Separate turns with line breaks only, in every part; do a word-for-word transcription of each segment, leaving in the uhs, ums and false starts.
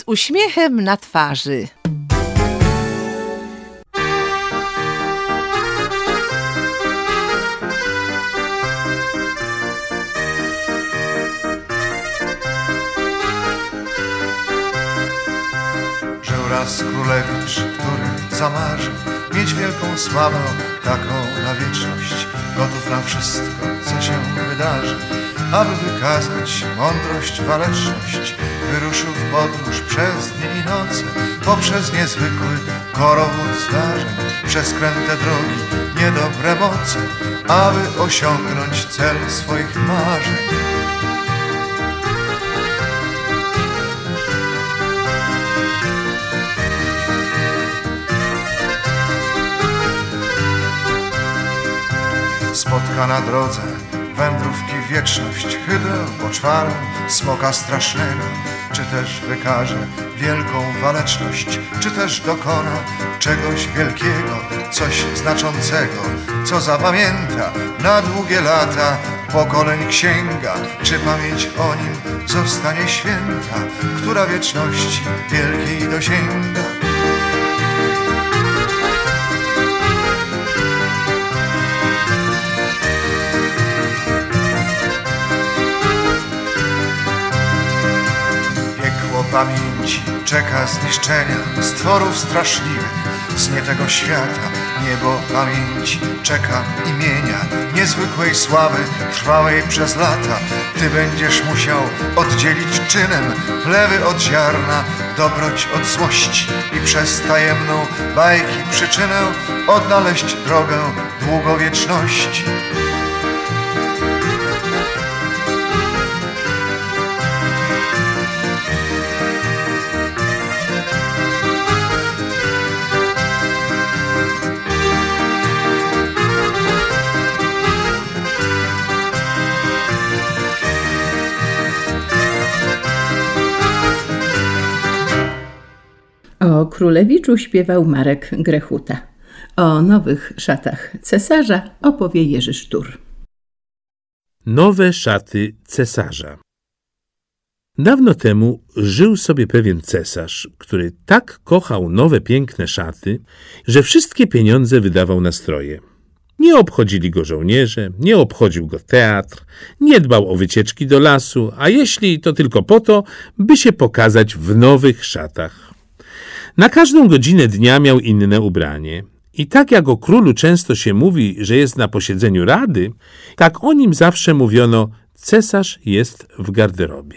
uśmiechem na twarzy.
Żył raz królewicz, który zamarzył mieć wielką sławę, taką na wieczność, gotów na wszystko, co się wydarzy. Aby wykazać mądrość, waleczność, wyruszył w podróż przez dnie i noce, poprzez niezwykły korowód zdarzeń, przez kręte drogi, niedobre moce, aby osiągnąć cel swoich marzeń. Spotka na drodze wędrówki w wieczność hydrę, poczwarę, smoka strasznego, czy też wykaże wielką waleczność, czy też dokona czegoś wielkiego, coś znaczącego, co zapamięta na długie lata pokoleń księga, czy pamięć o nim zostanie święta, która wieczności wielkiej dosięga. Pamięci czeka zniszczenia stworów straszliwych z nie tego świata. Niebo pamięci czeka imienia, niezwykłej sławy, trwałej przez lata. Ty będziesz musiał oddzielić czynem plewy od ziarna, dobroć od złości i przez tajemną bajki przyczynę odnaleźć drogę długowieczności.
O królewiczu śpiewał Marek Grechuta. O nowych szatach cesarza opowie Jerzy Sztur.
Nowe szaty cesarza. Dawno temu żył sobie pewien cesarz, który tak kochał nowe piękne szaty, że wszystkie pieniądze wydawał na stroje. Nie obchodzili go żołnierze, nie obchodził go teatr, nie dbał o wycieczki do lasu, a jeśli to tylko po to, by się pokazać w nowych szatach. Na każdą godzinę dnia miał inne ubranie. I tak jak o królu często się mówi, że jest na posiedzeniu rady, tak o nim zawsze mówiono: cesarz jest w garderobie.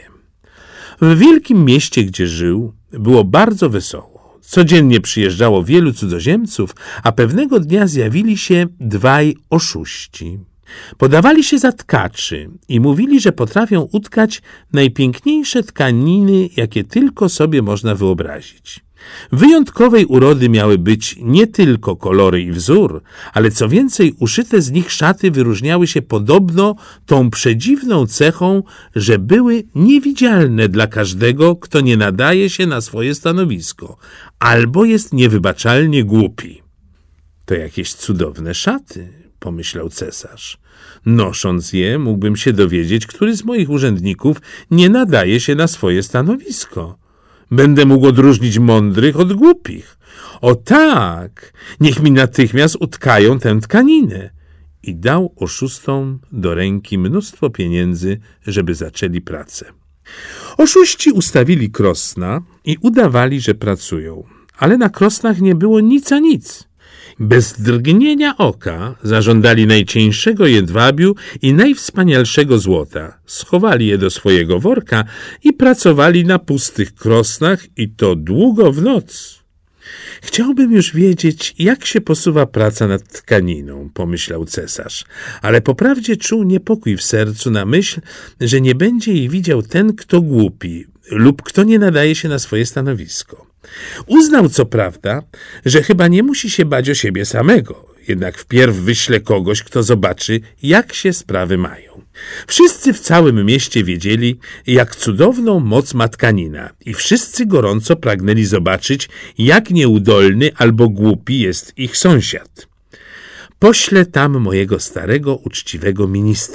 W wielkim mieście, gdzie żył, było bardzo wesoło. Codziennie przyjeżdżało wielu cudzoziemców, a pewnego dnia zjawili się dwaj oszuści. Podawali się za tkaczy i mówili, że potrafią utkać najpiękniejsze tkaniny, jakie tylko sobie można wyobrazić. Wyjątkowej urody miały być nie tylko kolory i wzór, ale co więcej, uszyte z nich szaty wyróżniały się podobno tą przedziwną cechą, że były niewidzialne dla każdego, kto nie nadaje się na swoje stanowisko, albo jest niewybaczalnie głupi. To jakieś cudowne szaty, pomyślał cesarz. Nosząc je, mógłbym się dowiedzieć, który z moich urzędników nie nadaje się na swoje stanowisko. Będę mógł odróżnić mądrych od głupich. O tak, niech mi natychmiast utkają tę tkaninę. I dał oszustom do ręki mnóstwo pieniędzy, żeby zaczęli pracę. Oszuści ustawili krosna i udawali, że pracują, ale na krosnach nie było nic a nic. Bez drgnienia oka zażądali najcieńszego jedwabiu i najwspanialszego złota. Schowali je do swojego worka i pracowali na pustych krosnach i to długo w noc. Chciałbym już wiedzieć, jak się posuwa praca nad tkaniną, pomyślał cesarz, ale poprawdzie czuł niepokój w sercu na myśl, że nie będzie jej widział ten, kto głupi lub kto nie nadaje się na swoje stanowisko. Uznał co prawda, że chyba nie musi się bać o siebie samego, jednak wpierw wyśle kogoś, kto zobaczy, jak się sprawy mają. Wszyscy w całym mieście wiedzieli, jak cudowną moc ma tkanina i wszyscy gorąco pragnęli zobaczyć, jak nieudolny albo głupi jest ich sąsiad. Poślę tam mojego starego, uczciwego ministra,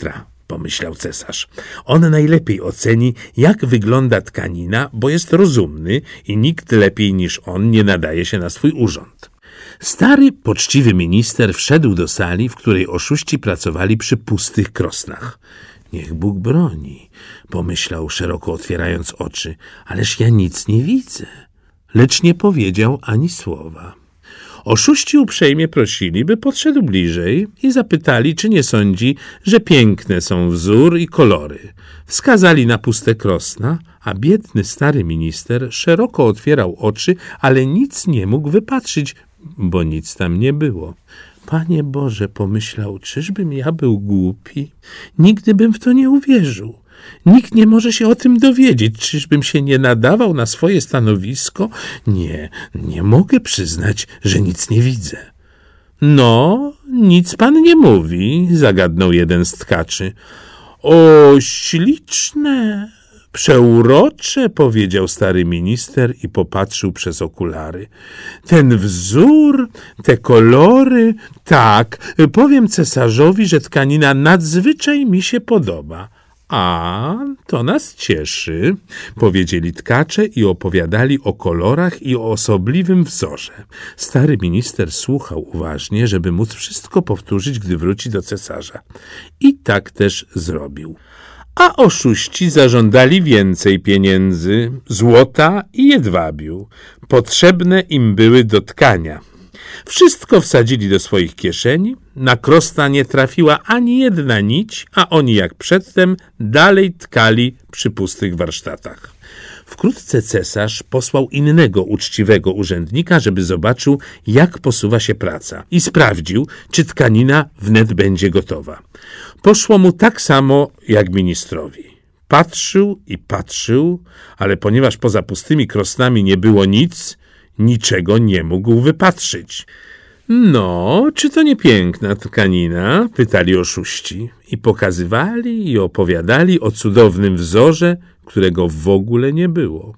pomyślał cesarz. On najlepiej oceni, jak wygląda tkanina, bo jest rozumny i nikt lepiej niż on nie nadaje się na swój urząd. Stary, poczciwy minister wszedł do sali, w której oszuści pracowali przy pustych krosnach. Niech Bóg broni, pomyślał, szeroko otwierając oczy, ależ ja nic nie widzę. Lecz nie powiedział ani słowa. Oszuści uprzejmie prosili, by podszedł bliżej i zapytali, czy nie sądzi, że piękne są wzór i kolory. Wskazali na puste krosna, a biedny stary minister szeroko otwierał oczy, ale nic nie mógł wypatrzyć, bo nic tam nie było. Panie Boże, pomyślał, czyżbym ja był głupi? Nigdy bym w to nie uwierzył. Nikt nie może się o tym dowiedzieć. Czyżbym się nie nadawał na swoje stanowisko? Nie, nie mogę przyznać, że nic nie widzę. No, nic pan nie mówi, zagadnął jeden z tkaczy. O, śliczne, przeurocze, powiedział stary minister i popatrzył przez okulary. Ten wzór, te kolory, tak, powiem cesarzowi, że tkanina nadzwyczaj mi się podoba. A, to nas cieszy, powiedzieli tkacze i opowiadali o kolorach i o osobliwym wzorze. Stary minister słuchał uważnie, żeby móc wszystko powtórzyć, gdy wróci do cesarza. I tak też zrobił. A oszuści zażądali więcej pieniędzy, złota i jedwabiu. Potrzebne im były do tkania. Wszystko wsadzili do swoich kieszeni, na krosna nie trafiła ani jedna nić, a oni jak przedtem dalej tkali przy pustych warsztatach. Wkrótce cesarz posłał innego uczciwego urzędnika, żeby zobaczył, jak posuwa się praca i sprawdził, czy tkanina wnet będzie gotowa. Poszło mu tak samo jak ministrowi. Patrzył i patrzył, ale ponieważ poza pustymi krosnami nie było nic, niczego nie mógł wypatrzyć. No, czy to nie piękna tkanina? Pytali oszuści i pokazywali i opowiadali o cudownym wzorze, którego w ogóle nie było.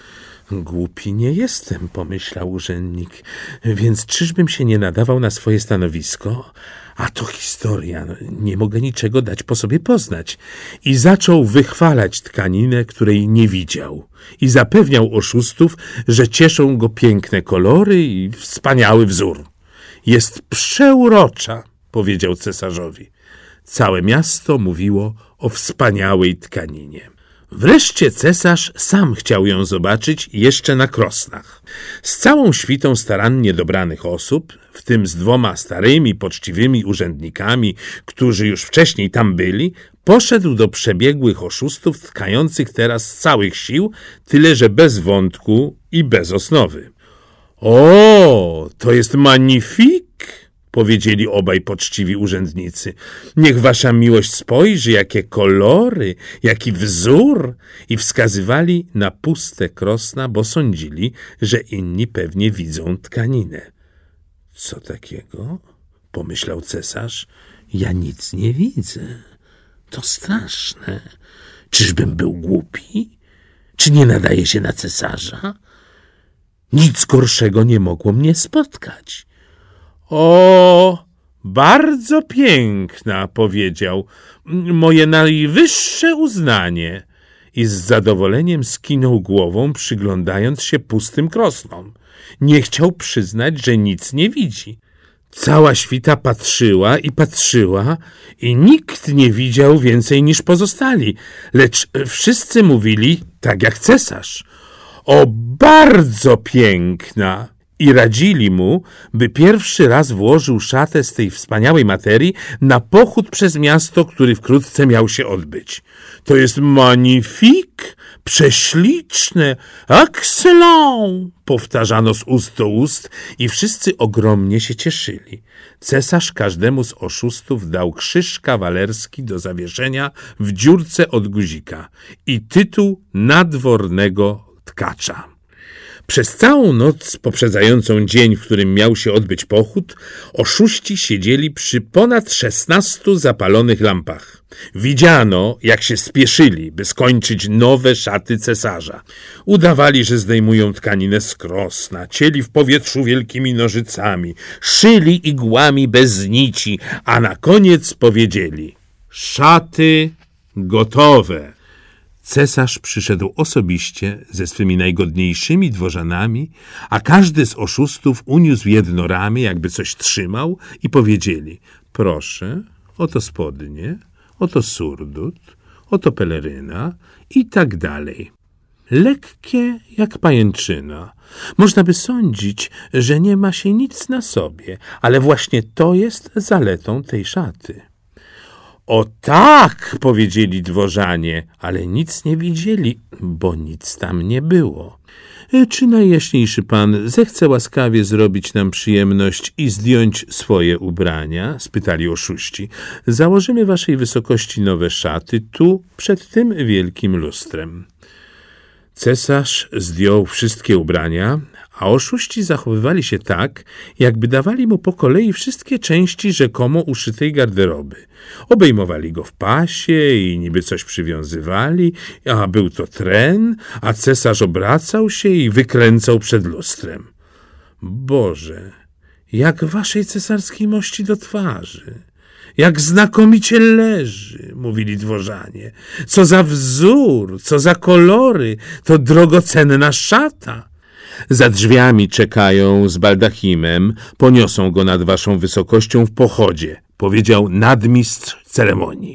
Głupi nie jestem, pomyślał urzędnik, więc czyżbym się nie nadawał na swoje stanowisko? A to historia, nie mogę niczego dać po sobie poznać. I zaczął wychwalać tkaninę, której nie widział. I zapewniał oszustów, że cieszą go piękne kolory i wspaniały wzór. Jest przeurocza, powiedział cesarzowi. Całe miasto mówiło o wspaniałej tkaninie. Wreszcie cesarz sam chciał ją zobaczyć jeszcze na krosnach. Z całą świtą starannie dobranych osób, w tym z dwoma starymi, poczciwymi urzędnikami, którzy już wcześniej tam byli, poszedł do przebiegłych oszustów tkających teraz z całych sił, tyle że bez wątku i bez osnowy. O, to jest magnifik, powiedzieli obaj poczciwi urzędnicy. Niech wasza miłość spojrzy, jakie kolory, jaki wzór, i wskazywali na puste krosna, bo sądzili, że inni pewnie widzą tkaninę. Co takiego? Pomyślał cesarz. Ja nic nie widzę. To straszne. Czyżbym był głupi? Czy nie nadaje się na cesarza? Nic gorszego nie mogło mnie spotkać. O, bardzo piękna, powiedział, moje najwyższe uznanie. I z zadowoleniem skinął głową, przyglądając się pustym krosnom. Nie chciał przyznać, że nic nie widzi. Cała świta patrzyła i patrzyła i nikt nie widział więcej niż pozostali, lecz wszyscy mówili tak jak cesarz. O, bardzo piękna! I radzili mu, by pierwszy raz włożył szatę z tej wspaniałej materii na pochód przez miasto, który wkrótce miał się odbyć. To jest magnifique, prześliczne, excellent, powtarzano z ust do ust i wszyscy ogromnie się cieszyli. Cesarz każdemu z oszustów dał krzyż kawalerski do zawieszenia w dziurce od guzika i tytuł nadwornego tkacza. Przez całą noc poprzedzającą dzień, w którym miał się odbyć pochód, oszuści siedzieli przy ponad szesnastu zapalonych lampach. Widziano, jak się spieszyli, by skończyć nowe szaty cesarza. Udawali, że zdejmują tkaninę z krosna, cieli w powietrzu wielkimi nożycami, szyli igłami bez nici, a na koniec powiedzieli: Szaty gotowe. Cesarz przyszedł osobiście ze swymi najgodniejszymi dworzanami, a każdy z oszustów uniósł jedno ramię, jakby coś trzymał i powiedzieli: proszę, oto spodnie, oto surdut, oto peleryna i tak dalej. Lekkie jak pajęczyna. Można by sądzić, że nie ma się nic na sobie, ale właśnie to jest zaletą tej szaty. O tak, powiedzieli dworzanie, ale nic nie widzieli, bo nic tam nie było. Czy najjaśniejszy pan zechce łaskawie zrobić nam przyjemność i zdjąć swoje ubrania? Spytali oszuści. Założymy waszej wysokości nowe szaty tu, przed tym wielkim lustrem. Cesarz zdjął wszystkie ubrania, a oszuści zachowywali się tak, jakby dawali mu po kolei wszystkie części rzekomo uszytej garderoby. Obejmowali go w pasie i niby coś przywiązywali, a był to tren, a cesarz obracał się i wykręcał przed lustrem. Boże, jak waszej cesarskiej mości do twarzy! Jak znakomicie leży, mówili dworzanie. Co za wzór, co za kolory, to drogocenna szata. Za drzwiami czekają z baldachimem, poniosą go nad waszą wysokością w pochodzie, powiedział nadmistrz ceremonii.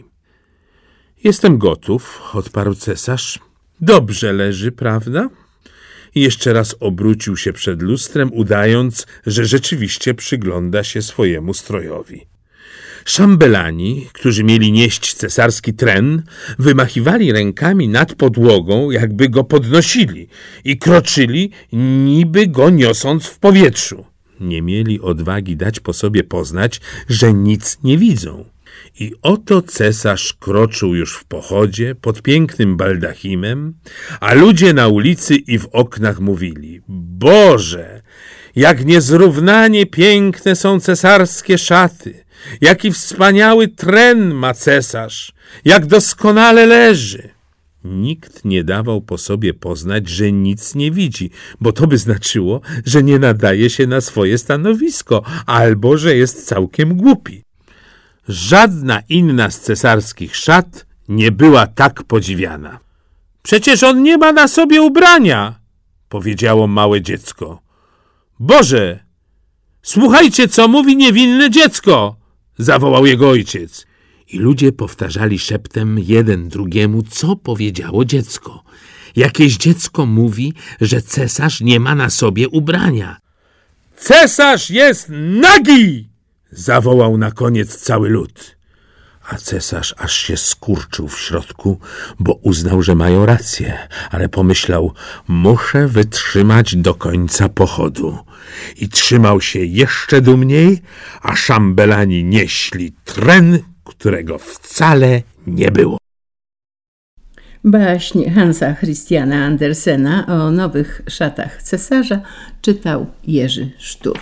Jestem gotów, odparł cesarz. Dobrze leży, prawda? I jeszcze raz obrócił się przed lustrem, udając, że rzeczywiście przygląda się swojemu strojowi. Szambelani, którzy mieli nieść cesarski tren, wymachiwali rękami nad podłogą, jakby go podnosili i kroczyli, niby go niosąc w powietrzu. Nie mieli odwagi dać po sobie poznać, że nic nie widzą. I oto cesarz kroczył już w pochodzie pod pięknym baldachimem, a ludzie na ulicy i w oknach mówili: Boże, jak niezrównanie piękne są cesarskie szaty! Jaki wspaniały tren ma cesarz! Jak doskonale leży! Nikt nie dawał po sobie poznać, że nic nie widzi, bo to by znaczyło, że nie nadaje się na swoje stanowisko, albo że jest całkiem głupi. Żadna inna z cesarskich szat nie była tak podziwiana. Przecież on nie ma na sobie ubrania, powiedziało małe dziecko. Boże, słuchajcie, co mówi niewinne dziecko, zawołał jego ojciec. I ludzie powtarzali szeptem jeden drugiemu, co powiedziało dziecko. Jakieś dziecko mówi, że cesarz nie ma na sobie ubrania. Cesarz jest nagi! Zawołał na koniec cały lud. A cesarz aż się skurczył w środku, bo uznał, że mają rację, ale pomyślał: muszę wytrzymać do końca pochodu. I trzymał się jeszcze dumniej, a szambelani nieśli tren, którego wcale nie było.
Baśń Hansa Christiana Andersena o nowych szatach cesarza czytał Jerzy Sztur.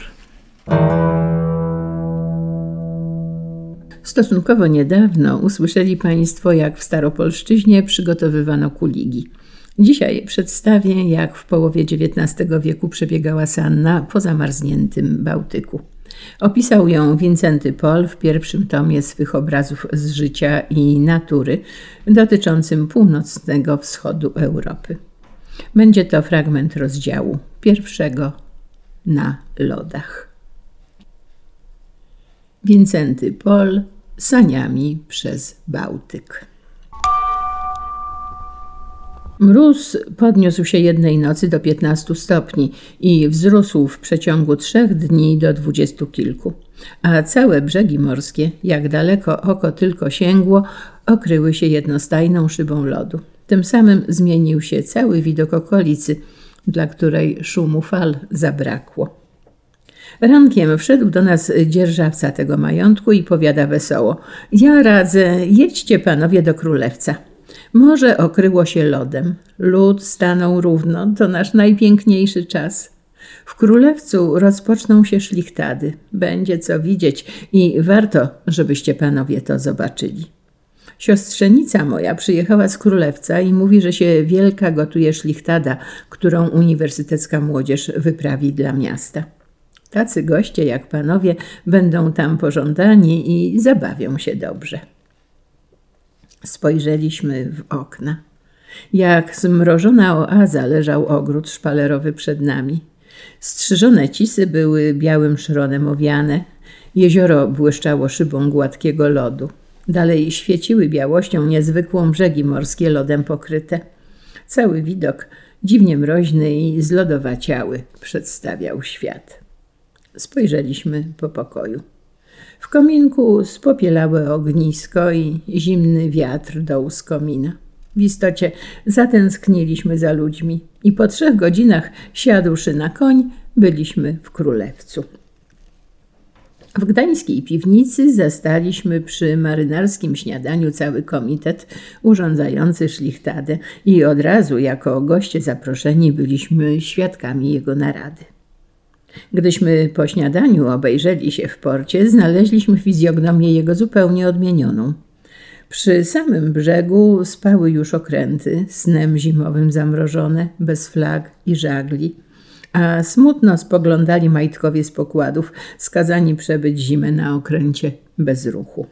Stosunkowo niedawno usłyszeli Państwo, jak w Staropolszczyźnie przygotowywano kuligi. Dzisiaj przedstawię, jak w połowie dziewiętnastego wieku przebiegała sanna po zamarzniętym Bałtyku. Opisał ją Wincenty Pol w pierwszym tomie swych obrazów z życia i natury dotyczącym północnego wschodu Europy. Będzie to fragment rozdziału pierwszego na lodach. Wincenty Pol saniami przez Bałtyk. Mróz podniósł się jednej nocy do piętnastu stopni i wzrósł w przeciągu trzech dni do dwudziestu kilku, a całe brzegi morskie, jak daleko oko tylko sięgło, okryły się jednostajną szybą lodu. Tym samym zmienił się cały widok okolicy, dla której szumu fal zabrakło. Rankiem wszedł do nas dzierżawca tego majątku i powiada wesoło: ja radzę, jedźcie panowie do Królewca. Morze okryło się lodem, lód stanął równo, to nasz najpiękniejszy czas. W Królewcu rozpoczną się szlichtady, będzie co widzieć i warto, żebyście panowie to zobaczyli. Siostrzenica moja przyjechała z Królewca i mówi, że się wielka gotuje szlichtada, którą uniwersytecka młodzież wyprawi dla miasta. Tacy goście jak panowie będą tam pożądani i zabawią się dobrze. Spojrzeliśmy w okna. Jak zmrożona oaza leżał ogród szpalerowy przed nami. Strzyżone cisy były białym szronem owiane. Jezioro błyszczało szybą gładkiego lodu. Dalej świeciły białością niezwykłą brzegi morskie lodem pokryte. Cały widok, dziwnie mroźny i zlodowaciały, przedstawiał świat. Spojrzeliśmy po pokoju. W kominku spopielałe ognisko i zimny wiatr dął z komina. W istocie zatęskniliśmy za ludźmi i po trzech godzinach, siadłszy na koń, byliśmy w Królewcu. W gdańskiej piwnicy zastaliśmy przy marynarskim śniadaniu cały komitet urządzający szlichtadę i od razu jako goście zaproszeni byliśmy świadkami jego narady. Gdyśmy po śniadaniu obejrzeli się w porcie, znaleźliśmy fizjognomię jego zupełnie odmienioną. Przy samym brzegu spały już okręty, snem zimowym zamrożone, bez flag i żagli, a smutno spoglądali majtkowie z pokładów, skazani przebyć zimę na okręcie bez ruchu.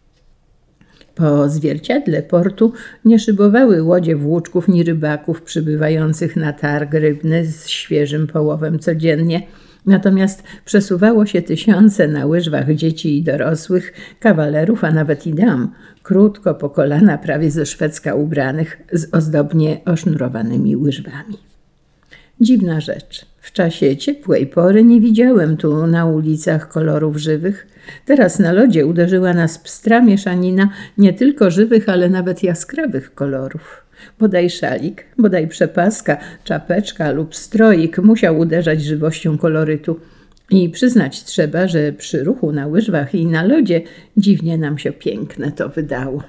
Po zwierciadle portu nie szybowały łodzie włóczków ni rybaków przybywających na targ rybny z świeżym połowem codziennie, natomiast przesuwało się tysiące na łyżwach dzieci i dorosłych, kawalerów, a nawet i dam, krótko po kolana prawie ze szwedzka ubranych, z ozdobnie osznurowanymi łyżwami. Dziwna rzecz. W czasie ciepłej pory nie widziałem tu na ulicach kolorów żywych. Teraz na lodzie uderzyła nas pstra mieszanina nie tylko żywych, ale nawet jaskrawych kolorów. Bodaj szalik, bodaj przepaska, czapeczka lub stroik musiał uderzać żywością kolorytu. I przyznać trzeba, że przy ruchu na łyżwach i na lodzie dziwnie nam się piękne to wydało.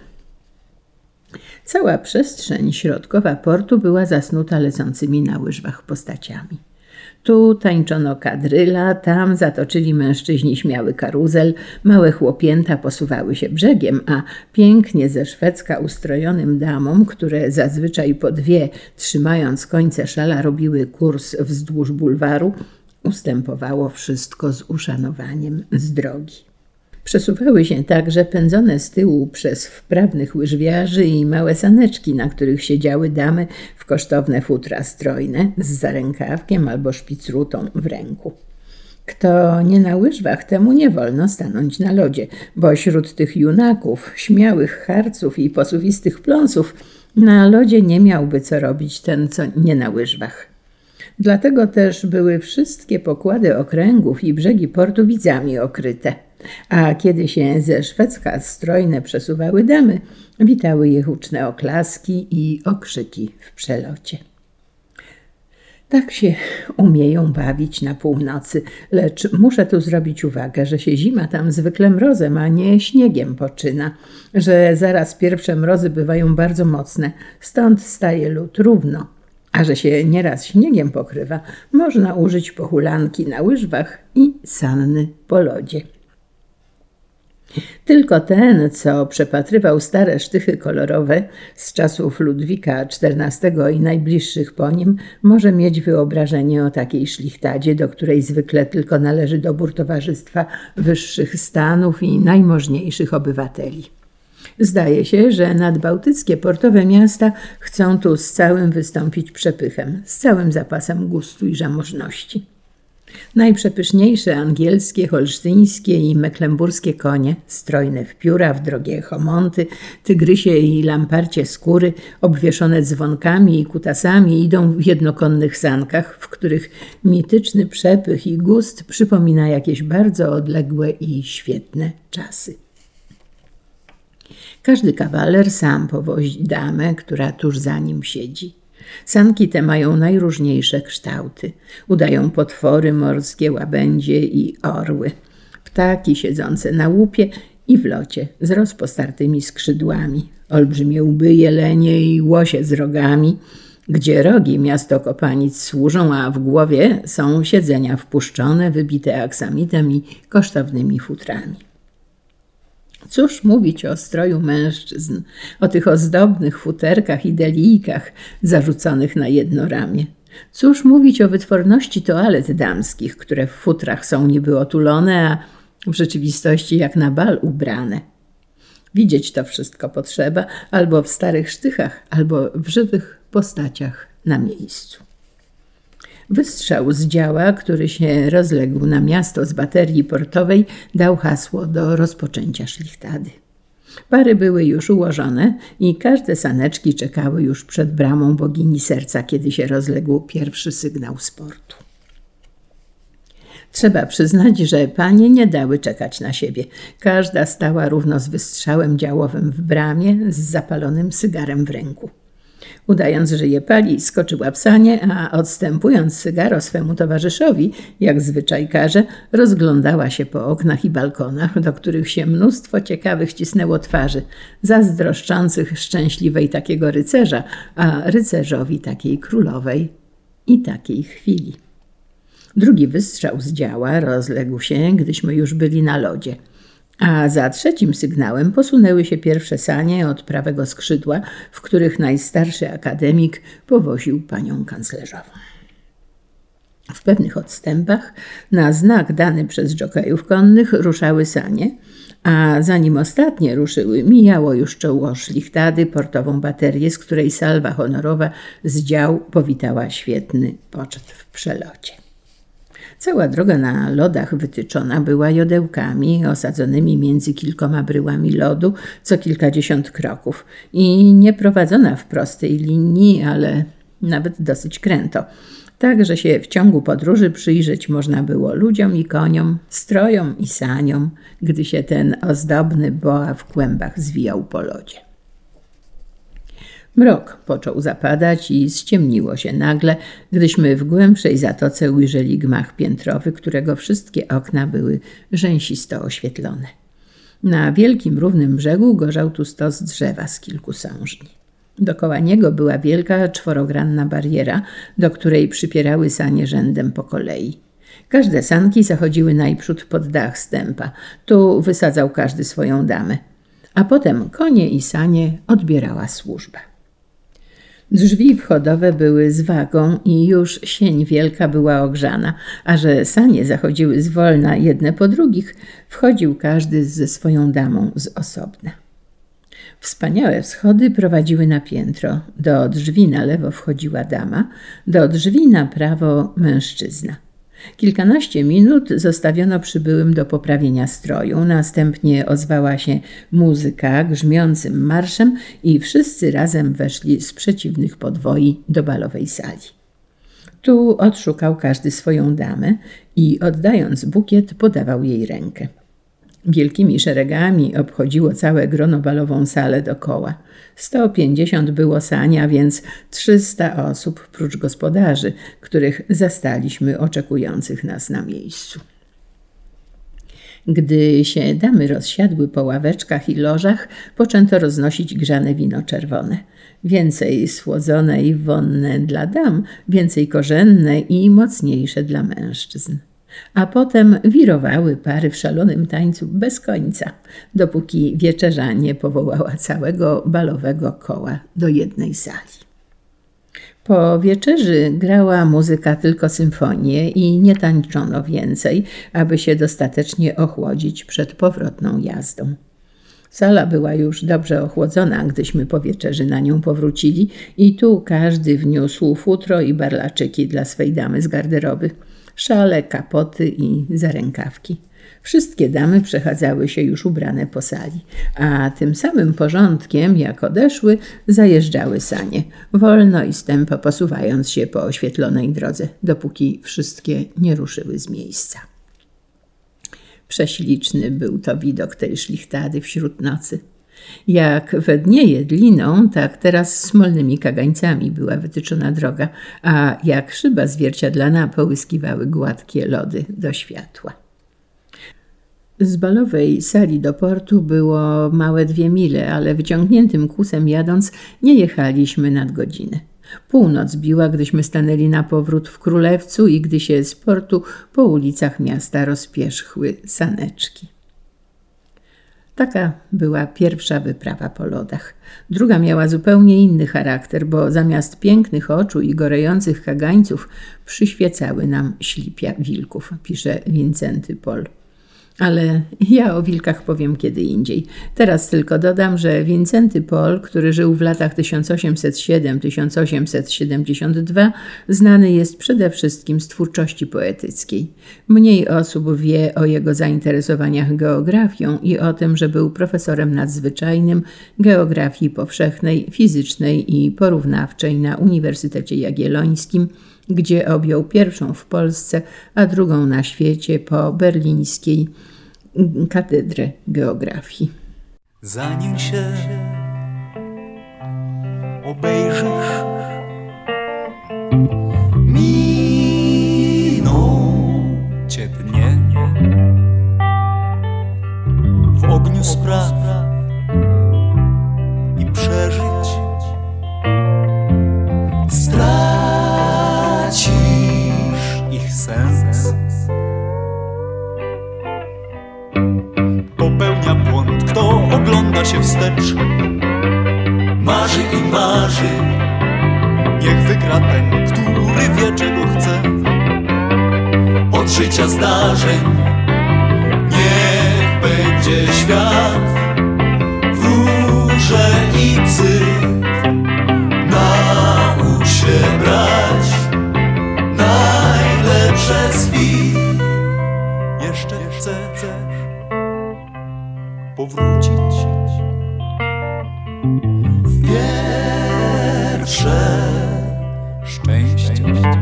Cała przestrzeń środkowa portu była zasnuta lecącymi na łyżwach postaciami. Tu tańczono kadryla, tam zatoczyli mężczyźni śmiały karuzel, małe chłopięta posuwały się brzegiem, a pięknie ze szwedzka ustrojonym damom, które zazwyczaj po dwie, trzymając końce szala, robiły kurs wzdłuż bulwaru, ustępowało wszystko z uszanowaniem z drogi. Przesuwały się także pędzone z tyłu przez wprawnych łyżwiarzy i małe saneczki, na których siedziały damy w kosztowne futra strojne z zarękawkiem albo szpicrutą w ręku. Kto nie na łyżwach, temu nie wolno stanąć na lodzie, bo wśród tych junaków, śmiałych harców i posuwistych pląsów na lodzie nie miałby co robić ten, co nie na łyżwach. Dlatego też były wszystkie pokłady okręgów i brzegi portu widzami okryte. A kiedy się ze szwedzka strojne przesuwały damy, witały je huczne oklaski i okrzyki w przelocie. Tak się umieją bawić na północy, lecz muszę tu zrobić uwagę, że się zima tam zwykle mrozem, a nie śniegiem poczyna, że zaraz pierwsze mrozy bywają bardzo mocne, stąd staje lód równo. A że się nieraz śniegiem pokrywa, można użyć pohulanki na łyżwach i sanny po lodzie. Tylko ten, co przepatrywał stare sztychy kolorowe z czasów Ludwika czternastego i najbliższych po nim, może mieć wyobrażenie o takiej szlichtadzie, do której zwykle tylko należy dobór towarzystwa wyższych stanów i najmożniejszych obywateli. Zdaje się, że nadbałtyckie portowe miasta chcą tu z całym wystąpić przepychem, z całym zapasem gustu i zamożności. Najprzepyszniejsze angielskie, holsztyńskie i meklemburskie konie, strojne w pióra, w drogie chomonty, tygrysie i lamparcie skóry, obwieszone dzwonkami i kutasami, idą w jednokonnych sankach, w których mityczny przepych i gust przypomina jakieś bardzo odległe i świetne czasy. Każdy kawaler sam powozi damę, która tuż za nim siedzi. Sanki te mają najróżniejsze kształty. Udają potwory morskie, łabędzie i orły. Ptaki siedzące na łupie i w locie z rozpostartymi skrzydłami. Olbrzymie łby, jelenie i łosie z rogami, gdzie rogi miasto kopanic służą, a w głowie są siedzenia wpuszczone, wybite aksamitem i kosztownymi futrami. Cóż mówić o stroju mężczyzn, o tych ozdobnych futerkach i delijkach zarzuconych na jedno ramię. Cóż mówić o wytworności toalet damskich, które w futrach są niby otulone, a w rzeczywistości jak na bal ubrane. Widzieć to wszystko potrzeba albo w starych sztychach, albo w żywych postaciach na miejscu. Wystrzał z działa, który się rozległ na miasto z baterii portowej, dał hasło do rozpoczęcia szlichtady. Pary były już ułożone i każde saneczki czekały już przed bramą bogini serca, kiedy się rozległ pierwszy sygnał z portu. Trzeba przyznać, że panie nie dały czekać na siebie. Każda stała równo z wystrzałem działowym w bramie z zapalonym sygarem w ręku. Udając, że je pali, skoczyła w sanie, a odstępując sygaro swemu towarzyszowi, jak zwyczaj każe, rozglądała się po oknach i balkonach, do których się mnóstwo ciekawych cisnęło twarzy, zazdroszczących szczęśliwej takiego rycerza, a rycerzowi takiej królowej i takiej chwili. Drugi wystrzał z działa rozległ się, gdyśmy już byli na lodzie. A za trzecim sygnałem posunęły się pierwsze sanie od prawego skrzydła, w których najstarszy akademik powoził panią kanclerzową. W pewnych odstępach, na znak dany przez dżokejów konnych, ruszały sanie, a zanim ostatnie ruszyły, mijało już czoło szlichtady, portową baterię, z której salwa honorowa z dział powitała świetny poczet w przelocie. Cała droga na lodach wytyczona była jodełkami osadzonymi między kilkoma bryłami lodu co kilkadziesiąt kroków i nie prowadzona w prostej linii, ale nawet dosyć kręto, tak że się w ciągu podróży przyjrzeć można było ludziom i koniom, strojom i saniom, gdy się ten ozdobny boa w kłębach zwijał po lodzie. Mrok począł zapadać i ściemniło się nagle, gdyśmy w głębszej zatoce ujrzeli gmach piętrowy, którego wszystkie okna były rzęsisto oświetlone. Na wielkim, równym brzegu gorzał tu stos drzewa z kilku sążni. Dokoła niego była wielka, czworogranna bariera, do której przypierały sanie rzędem po kolei. Każde sanki zachodziły najprzód pod dach stępa. Tu wysadzał każdy swoją damę. A potem konie i sanie odbierała służba. Drzwi wchodowe były z wagą i już sień wielka była ogrzana, a że sanie zachodziły zwolna jedne po drugich, wchodził każdy ze swoją damą z osobna. Wspaniałe schody prowadziły na piętro. Do drzwi na lewo wchodziła dama, do drzwi na prawo mężczyzna. Kilkanaście minut zostawiono przybyłym do poprawienia stroju, następnie ozwała się muzyka grzmiącym marszem i wszyscy razem weszli z przeciwnych podwoi do balowej sali. Tu odszukał każdy swoją damę i oddając bukiet podawał jej rękę. Wielkimi szeregami obchodziło całe grono balową salę dokoła. Sto pięćdziesiąt było sani, a więc trzysta osób prócz gospodarzy, których zastaliśmy oczekujących nas na miejscu. Gdy się damy rozsiadły po ławeczkach i lożach, poczęto roznosić grzane wino czerwone. Więcej słodzone i wonne dla dam, więcej korzenne i mocniejsze dla mężczyzn. A potem wirowały pary w szalonym tańcu bez końca, dopóki wieczerza nie powołała całego balowego koła do jednej sali. Po wieczerzy grała muzyka tylko symfonię i nie tańczono więcej, aby się dostatecznie ochłodzić przed powrotną jazdą. Sala była już dobrze ochłodzona, gdyśmy po wieczerzy na nią powrócili i tu każdy wniósł futro i barlaczyki dla swej damy z garderoby. Szale, kapoty i zarękawki. Wszystkie damy przechadzały się już ubrane po sali, a tym samym porządkiem, jak odeszły, zajeżdżały sanie, wolno i stępo posuwając się po oświetlonej drodze, dopóki wszystkie nie ruszyły z miejsca. Prześliczny był to widok tej szlichtady wśród nocy. Jak we dnie jedliną, tak teraz smolnymi kagańcami była wytyczona droga, a jak szyba zwierciadlana połyskiwały gładkie lody do światła. Z balowej sali do portu było małe dwie mile, ale wyciągniętym kłusem jadąc nie jechaliśmy nad godzinę. Północ biła, gdyśmy stanęli na powrót w Królewcu i gdy się z portu po ulicach miasta rozpierzchły saneczki. Taka była pierwsza wyprawa po lodach. Druga miała zupełnie inny charakter, bo zamiast pięknych oczu i gorejących kagańców przyświecały nam ślipia wilków, pisze Wincenty Pol. Ale ja o wilkach powiem kiedy indziej. Teraz tylko dodam, że Wincenty Pol, który żył w latach tysiąc osiemset siódmy do tysiąc osiemset siedemdziesiąt dwa, znany jest przede wszystkim z twórczości poetyckiej. Mniej osób wie o jego zainteresowaniach geografią i o tym, że był profesorem nadzwyczajnym geografii powszechnej, fizycznej i porównawczej na Uniwersytecie Jagiellońskim, gdzie objął pierwszą w Polsce, a drugą na świecie po berlińskiej katedrę geografii.
Zanim się obejrzysz, miną cię dnie w ogniu spraw i przeżyć stracisz ich sens. Popełnia błąd, kto ogląda się wstecz, marzy i marzy. Niech wygra ten, który wie czego chce. Od życia zdarzeń niech będzie świat w róże i cyfr. Naucz się brać najlepsze z chwil. Jeszcze chcesz powrócić w pierwsze szczęście,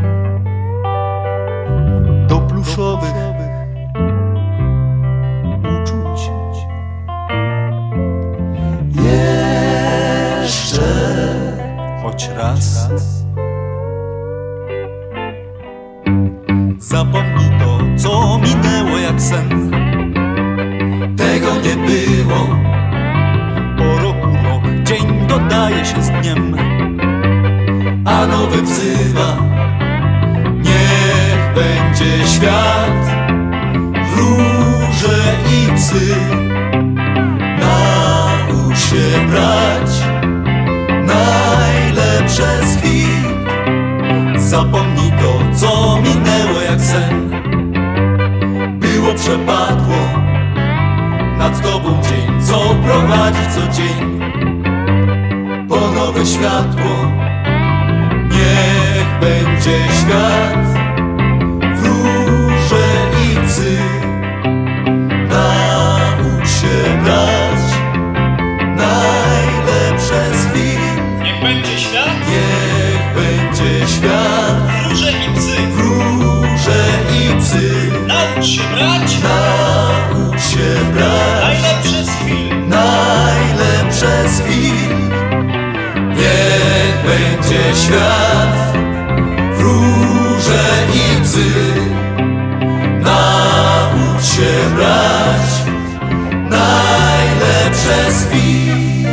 do pluszowych uczuć. Jeszcze choć raz zapomnij to, co minęło jak sen. Tego nie było. Po roku rok, dzień dodaje się z dniem, a nowy wzywa. Niech będzie świat w róże i psy. Naucz się brać najlepsze z chwil. Zapomnij to, co minęło jak sen. Było, przepadło, nad tobą dzień, co prowadzi co dzień po nowe światło. Niech będzie świat w róże i psy. Naucz się brać najlepsze z chwil.
Niech będzie świat,
Niech będzie świat
w róże i psy.
w róże i psy.
Naucz się brać
Naucz się brać
najlepsze z chwil.
najlepsze z chwil. Niech będzie świat w róże i psy. Naucz się brać najlepsze z chwil.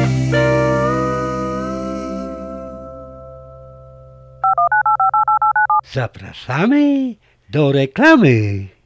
Zapraszamy do reklamy.